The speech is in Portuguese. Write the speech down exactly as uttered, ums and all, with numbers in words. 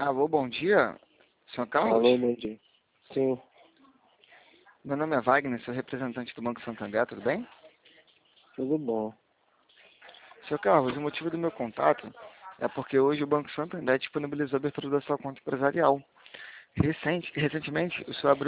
Alô, bom dia, senhor Carlos? Alô, bom dia. Sim, Meu nome é Wagner, sou representante do Banco Santander, tudo bem? tudo bom. senhor Carlos, o motivo do meu contato é porque hoje o Banco Santander disponibilizou a abertura da sua conta empresarial. Recente, recentemente, o senhor abriu